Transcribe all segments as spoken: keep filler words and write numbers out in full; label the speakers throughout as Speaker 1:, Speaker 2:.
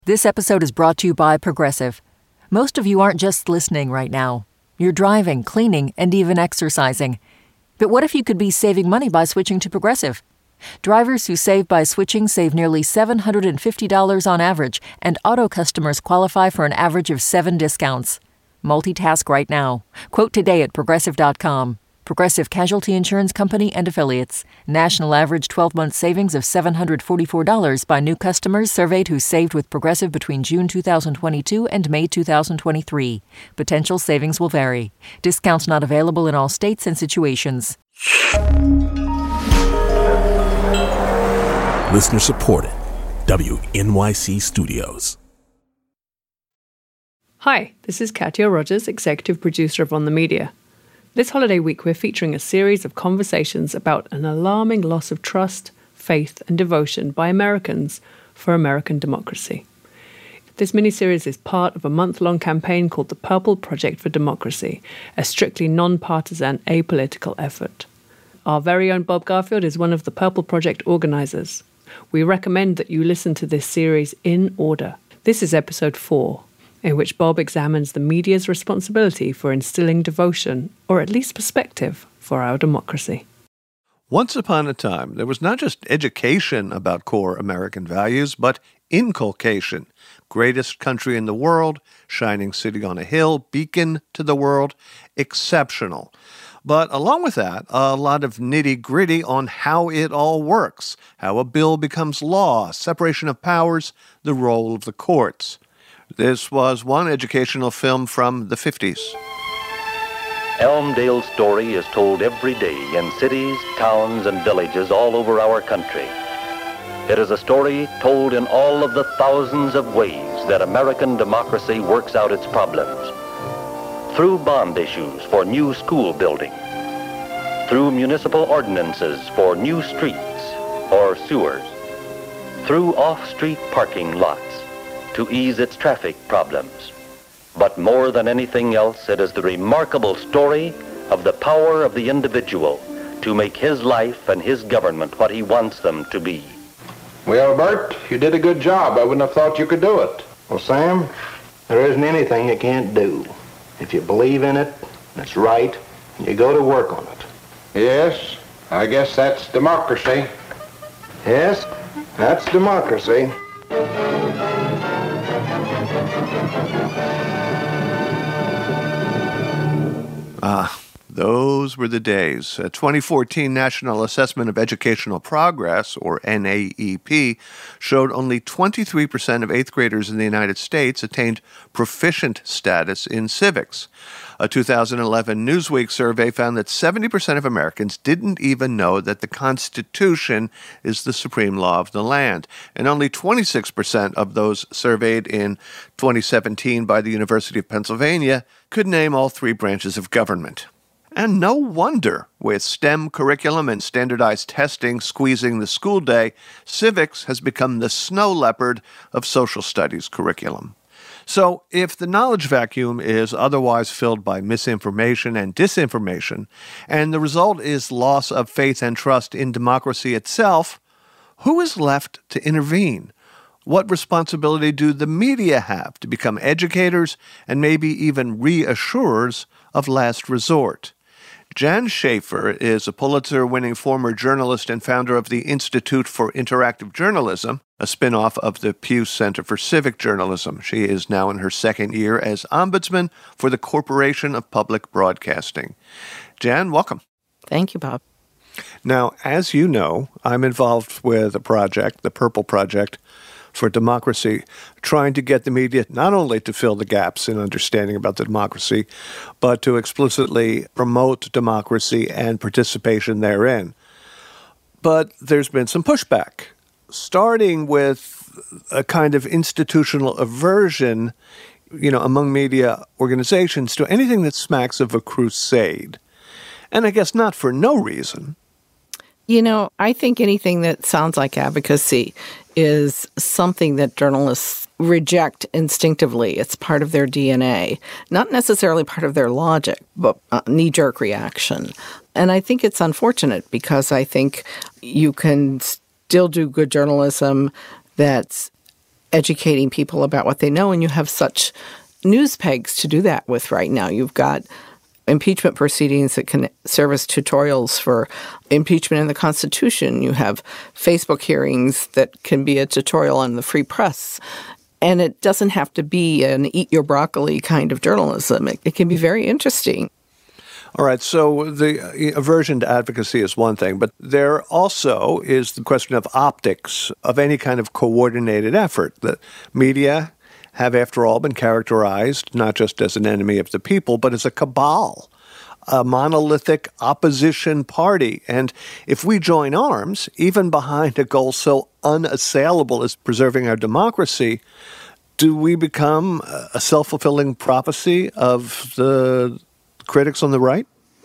Speaker 1: This episode is brought to you by Progressive. Most of you aren't just listening right now. You're driving, cleaning, and even exercising. But what if you could be saving money by switching to Progressive? Drivers who save by switching save nearly seven hundred fifty dollars on average, and auto customers qualify for an average of seven discounts. Multitask right now. Quote today at Progressive dot com. Progressive Casualty Insurance Company and Affiliates. National average twelve-month savings of seven hundred forty-four dollars by new customers surveyed who saved with Progressive between June two thousand twenty-two and May two thousand twenty-three. Potential savings will vary. Discounts not available in all states and situations.
Speaker 2: Listener supported. W N Y C Studios.
Speaker 3: Hi, this is Katya Rogers, executive producer of On the Media. This holiday week, we're featuring a series of conversations about an alarming loss of trust, faith, and devotion by Americans for American democracy. This miniseries is part of a month-long campaign called the Purple Project for Democracy, a strictly non-partisan, apolitical effort. Our very own Bob Garfield is one of the Purple Project organizers. We recommend that you listen to this series in order. This is episode four, in which Bob examines the media's responsibility for instilling devotion, or at least perspective, for our democracy.
Speaker 4: Once upon a time, there was not just education about core American values, but inculcation. Greatest country in the world, shining city on a hill, beacon to the world, exceptional. But along with that, a lot of nitty-gritty on how it all works, how a bill becomes law, separation of powers, the role of the courts. This was one educational film from the fifties.
Speaker 5: Elmdale's story is told every day in cities, towns, and villages all over our country. It is a story told in all of the thousands of ways that American democracy works out its problems. Through bond issues for new school building, through municipal ordinances for new streets or sewers, through off-street parking lots to ease its traffic problems. But more than anything else, it is the remarkable story of the power of the individual to make his life and his government what he wants them to be.
Speaker 6: Well, Bert, you did a good job. I wouldn't have thought you could do it. Well, Sam, there isn't anything you can't do. If you believe in it, it's right, you go to work on it.
Speaker 7: Yes, I guess that's democracy.
Speaker 6: Yes, that's democracy.
Speaker 4: Ah, those were the days. A twenty fourteen National Assessment of Educational Progress, or N A E P, showed only twenty-three percent of eighth graders in the United States attained proficient status in civics. A two thousand eleven Newsweek survey found that seventy percent of Americans didn't even know that the Constitution is the supreme law of the land, and only twenty-six percent of those surveyed in twenty seventeen by the University of Pennsylvania could name all three branches of government. And no wonder, with STEM curriculum and standardized testing squeezing the school day, civics has become the snow leopard of social studies curriculum. So, if the knowledge vacuum is otherwise filled by misinformation and disinformation, and the result is loss of faith and trust in democracy itself, who is left to intervene? What responsibility do the media have to become educators and maybe even reassurers of last resort? Jan Schaefer is a Pulitzer-winning former journalist and founder of the Institute for Interactive Journalism, a spin-off of the Pew Center for Civic Journalism. She is now in her second year as ombudsman for the Corporation of Public Broadcasting. Jan, welcome.
Speaker 8: Thank you, Bob.
Speaker 4: Now, as you know, I'm involved with a project, the Purple Project for Democracy, trying to get the media not only to fill the gaps in understanding about the democracy, but to explicitly promote democracy and participation therein. But there's been some pushback, starting with a kind of institutional aversion, you know, among media organizations to anything that smacks of a crusade. And I guess not for no reason.
Speaker 8: You know, I think anything that sounds like advocacy is something that journalists reject instinctively. It's part of their D N A, not necessarily part of their logic, but a knee-jerk reaction. And I think it's unfortunate because I think you can still do good journalism that's educating people about what they know, and you have such news pegs to do that with right now. You've got impeachment proceedings that can serve as tutorials for impeachment in the Constitution. You have Facebook hearings that can be a tutorial on the free press. And it doesn't have to be an eat your broccoli kind of journalism. It, it can be very interesting.
Speaker 4: All right, so the aversion to advocacy is one thing, but there also is the question of optics of any kind of coordinated effort. The media have, after all, been characterized not just as an enemy of the people, but as a cabal, a monolithic opposition party. And if we join arms, even behind a goal so unassailable as preserving our democracy, do we become a self-fulfilling prophecy of the critics on the right?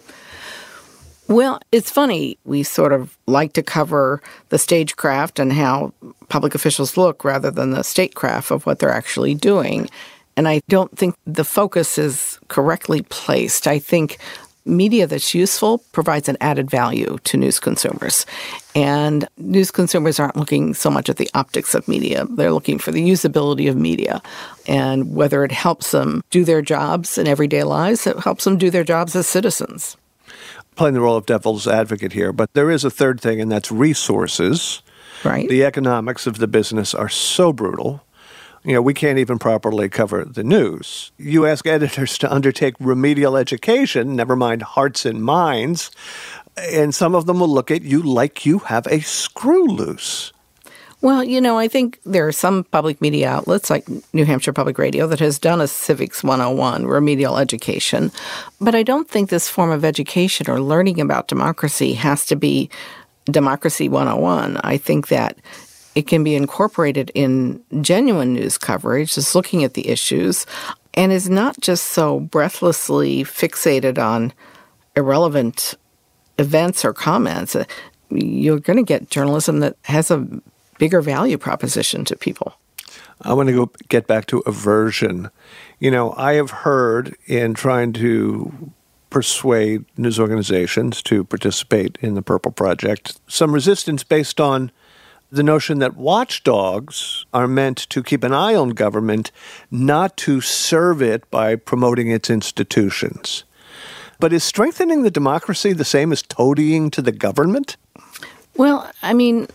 Speaker 8: Well, it's funny. We sort of like to cover the stagecraft and how public officials look rather than the statecraft of what they're actually doing. And I don't think the focus is correctly placed. I think media that's useful provides an added value to news consumers. And news consumers aren't looking so much at the optics of media. They're looking for the usability of media and whether it helps them do their jobs in everyday lives, it helps them do their jobs as citizens.
Speaker 4: Playing the role of devil's advocate here, but there is a third thing, and that's resources.
Speaker 8: Right.
Speaker 4: The economics of the business are so brutal. You know, we can't even properly cover the news. You ask editors to undertake remedial education, never mind hearts and minds, and some of them will look at you like you have a screw loose.
Speaker 8: Well, you know, I think there are some public media outlets like New Hampshire Public Radio that has done a Civics one oh one, remedial education. But I don't think this form of education or learning about democracy has to be Democracy one oh one. I think that it can be incorporated in genuine news coverage, just looking at the issues, and is not just so breathlessly fixated on irrelevant events or comments. You're going to get journalism that has a bigger value proposition to people.
Speaker 4: I want to go get back to aversion. You know, I have heard in trying to persuade news organizations to participate in the Purple Project some resistance based on the notion that watchdogs are meant to keep an eye on government, not to serve it by promoting its institutions. But is strengthening the democracy the same as toadying to the government?
Speaker 8: Well, I mean,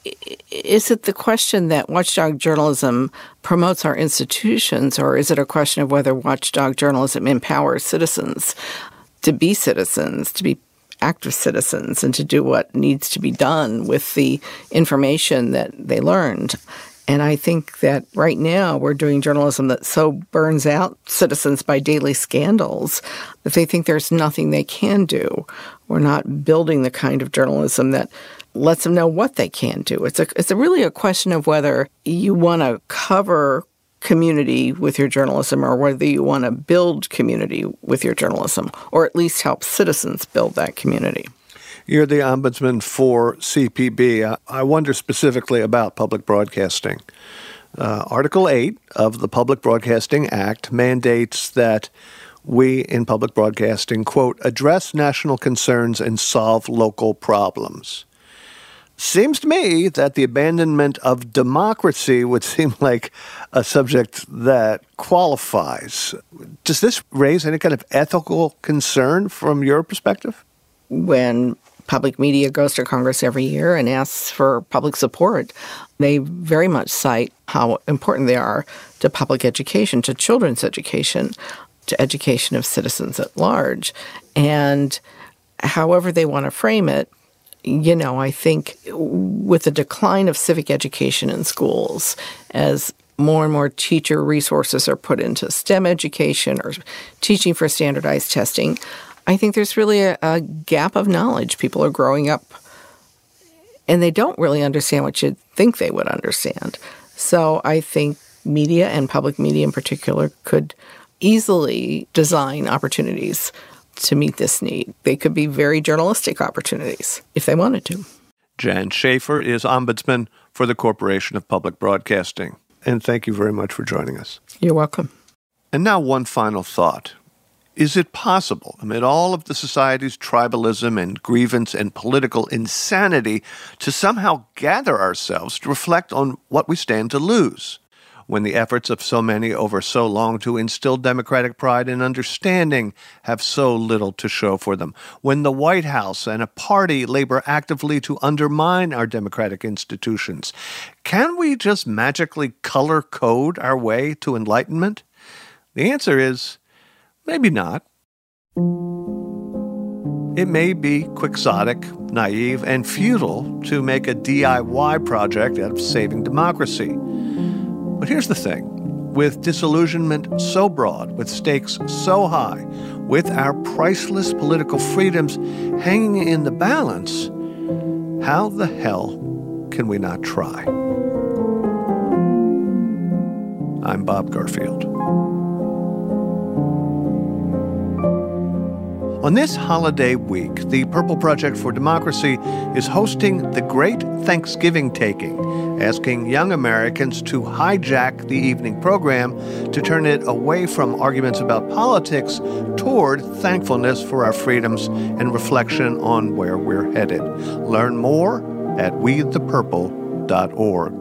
Speaker 8: is it the question that watchdog journalism promotes our institutions, or is it a question of whether watchdog journalism empowers citizens to be citizens, to be active citizens, and to do what needs to be done with the information that they learned? And I think that right now we're doing journalism that so burns out citizens by daily scandals that they think there's nothing they can do. We're not building the kind of journalism that lets them know what they can do. It's a, it's a really a question of whether you want to cover community with your journalism or whether you want to build community with your journalism, or at least help citizens build that community.
Speaker 4: You're the ombudsman for C P B. I wonder specifically about public broadcasting. Uh, Article eight of the Public Broadcasting Act mandates that we in public broadcasting, quote, address national concerns and solve local problems. Seems to me that the abandonment of democracy would seem like a subject that qualifies. Does this raise any kind of ethical concern from your perspective?
Speaker 8: When public media goes to Congress every year and asks for public support, they very much cite how important they are to public education, to children's education, to education of citizens at large. And however they want to frame it, you know, I think with the decline of civic education in schools, as more and more teacher resources are put into STEM education or teaching for standardized testing, I think there's really a, a gap of knowledge. People are growing up and they don't really understand what you'd think they would understand. So I think media, and public media in particular, could easily design opportunities to meet this need. They could be very journalistic opportunities if they wanted to.
Speaker 4: Jan Schaefer is Ombudsman for the Corporation of Public Broadcasting. And thank you very much for joining us.
Speaker 8: You're welcome.
Speaker 4: And now one final thought. Is it possible, amid all of the society's tribalism and grievance and political insanity, to somehow gather ourselves to reflect on what we stand to lose? when the efforts of so many over so long to instill democratic pride and understanding have so little to show for them, when the White House and a party labor actively to undermine our democratic institutions. Can we just magically color code our way to enlightenment? The answer is maybe not. It may be quixotic, naive, and futile to make a D I Y project out of saving democracy. But here's the thing. With disillusionment so broad, with stakes so high, with our priceless political freedoms hanging in the balance, how the hell can we not try? I'm Bob Garfield. On this holiday week, the Purple Project for Democracy is hosting the Great Thanksgiving Taking, asking young Americans to hijack the evening program to turn it away from arguments about politics toward thankfulness for our freedoms and reflection on where we're headed. Learn more at we the purple dot org.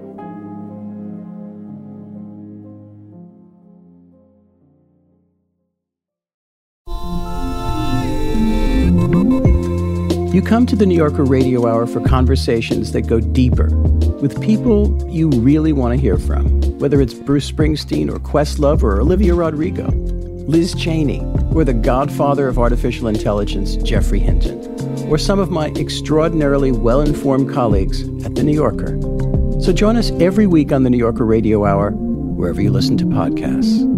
Speaker 9: You come to the New Yorker Radio Hour for conversations that go deeper with people you really want to hear from, whether it's Bruce Springsteen or Questlove or Olivia Rodrigo, Liz Cheney, or the godfather of artificial intelligence, Geoffrey Hinton, or some of my extraordinarily well-informed colleagues at The New Yorker. So join us every week on the New Yorker Radio Hour, wherever you listen to podcasts.